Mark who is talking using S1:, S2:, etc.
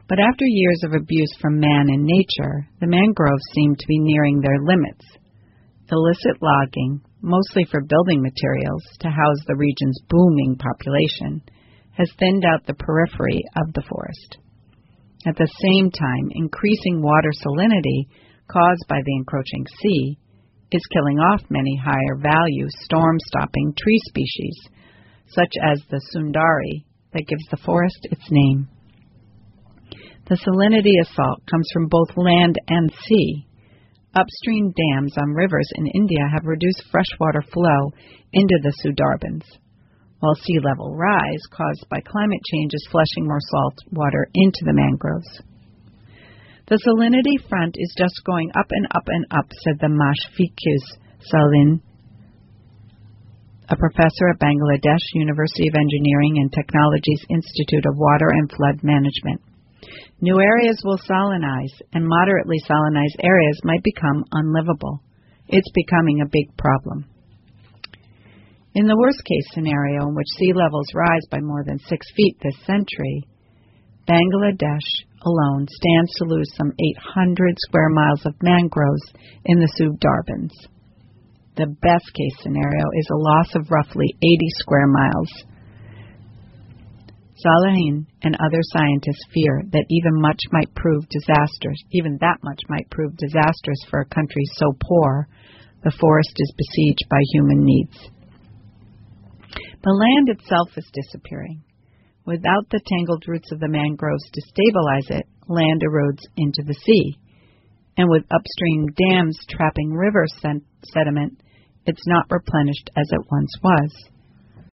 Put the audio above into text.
S1: But after years of abuse from man and nature, the mangroves seem to be nearing their limits. Illicit logging, mostly for building materials to house the region's booming population, has thinned out the periphery of the forest. At the same time, increasing water salinity caused by the encroaching sea is killing off many higher-value storm-stopping tree species, such as the sundari that gives the forest its name. The salinity assault comes from both land and sea. Upstream dams on rivers in India have reduced freshwater flow into the Sundarbans, while sea level rise caused by climate change is flushing more salt water into the mangroves. The salinity front is just going up and up and up, said the Mashfiquz Salim, a professor at Bangladesh University of Engineering and Technology's Institute of Water and Flood Management. New areas will salinize, and moderately salinized areas might become unlivable. It's becoming a big problem. In the worst-case scenario, in which sea levels rise by more than 6 feet this century, Bangladesh alone stands to lose some 800 square miles of mangroves in the Sundarbans. The best-case scenario is a loss of roughly 80 square miles. Salehin and other scientists fear that even that much might prove disastrous for a country so poor the forest is besieged by human needs. The land itself is disappearing. Without the tangled roots of the mangroves to stabilize it, land erodes into the sea. And with upstream dams trapping river sediment, it's not replenished as it once was.